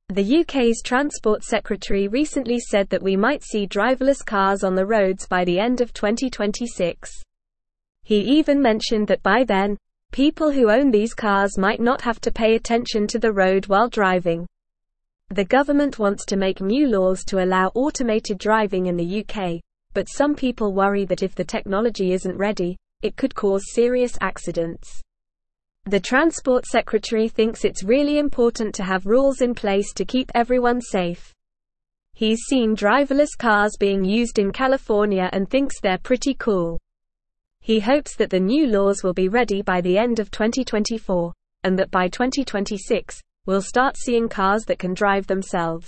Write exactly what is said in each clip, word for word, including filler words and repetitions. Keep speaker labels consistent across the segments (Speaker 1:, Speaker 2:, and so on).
Speaker 1: The U K's Transport Secretary recently said that we might see driverless cars on the roads by the end of twenty twenty-six. He even mentioned that by then, people who own these cars might not have to pay attention to the road while driving. The government wants to make new laws to allow automated driving in the U K, but some people worry that if the technology isn't ready, it could cause serious accidents. The Transport Secretary thinks it's really important to have rules in place to keep everyone safe. He's seen driverless cars being used in California and thinks they're pretty cool. He hopes that the new laws will be ready by the end of twenty twenty-four, and that by twenty twenty-six, we'll start seeing cars that can drive themselves.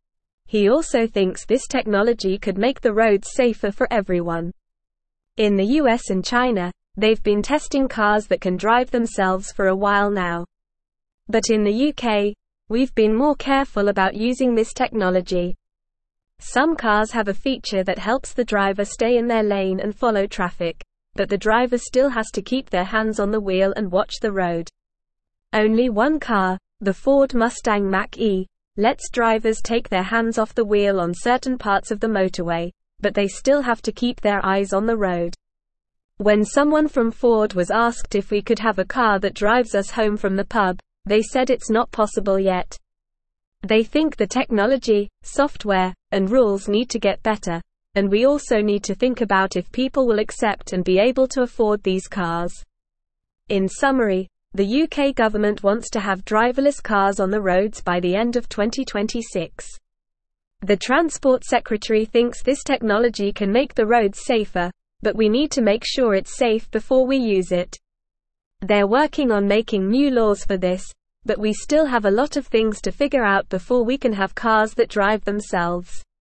Speaker 1: He also thinks this technology could make the roads safer for everyone. In the U S and China, they've been testing cars that can drive themselves for a while now. But in the U K, we've been more careful about using this technology. Some cars have a feature that helps the driver stay in their lane and follow traffic, but the driver still has to keep their hands on the wheel and watch the road. Only one car, the Ford Mustang Mach-E, lets drivers take their hands off the wheel on certain parts of the motorway, but they still have to keep their eyes on the road. When someone from Ford was asked if we could have a car that drives us home from the pub, they said it's not possible yet. They think the technology, software, and rules need to get better, and we also need to think about if people will accept and be able to afford these cars. In summary, the U K government wants to have driverless cars on the roads by the end of twenty twenty-six. The Transport Secretary thinks this technology can make the roads safer, but we need to make sure it's safe before we use it. They're working on making new laws for this, but we still have a lot of things to figure out before we can have cars that drive themselves.